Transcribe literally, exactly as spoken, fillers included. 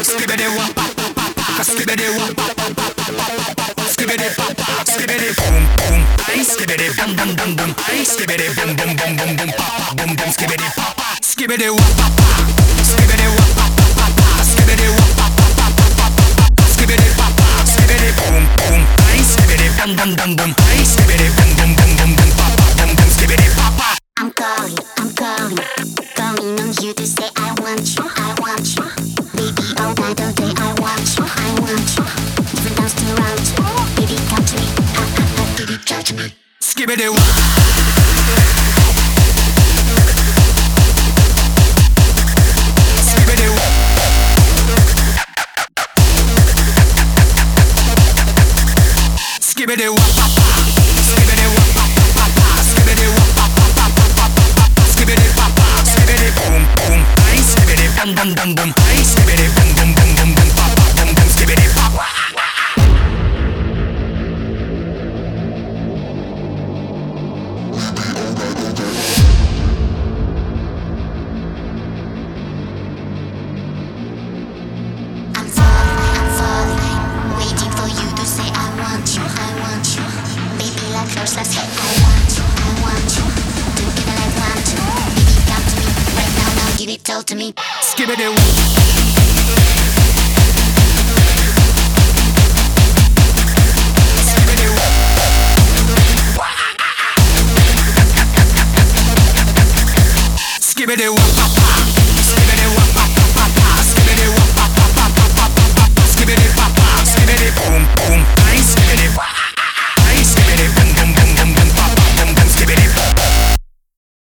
Skibbity wop, skibbity wop, skibbity pop, skibbity boom boom, ay skibbity dum dum dum dum, ay skibbity boom boom boom boom boom pop boom boom skibbity pop, skibbity wop, skibbity wop, skibbity wop, skibbity pop, skibbity boom boom, ay skibbity dum dum dum dum, ay skibbity boom boom boom boom boom pop boom boom skibbity pop. I'm calling, I'm calling, calling on you to say I want you, I want you. Baby, all night, all day, I want you, I want you. Different dance to round you, baby, come to me, ah ah ah, baby, touch me. Skibbity wop. Skibbity wop. Skibbity wop, skibbity wop, skibbity wop, skibbity pop, skibbity boom boom, ay skibbity dum dum dum dum, ay skibbity boom boom boom boom boom pop boom boom skibbity pop. I'm falling, I'm falling, waiting for you to say I want you, I want you. Baby, like first, let's say I want you, I want you. Together like one, two, baby, come to me right now, now give it all to me. Skibbity wop. Skibbity wop. Skibbity wop.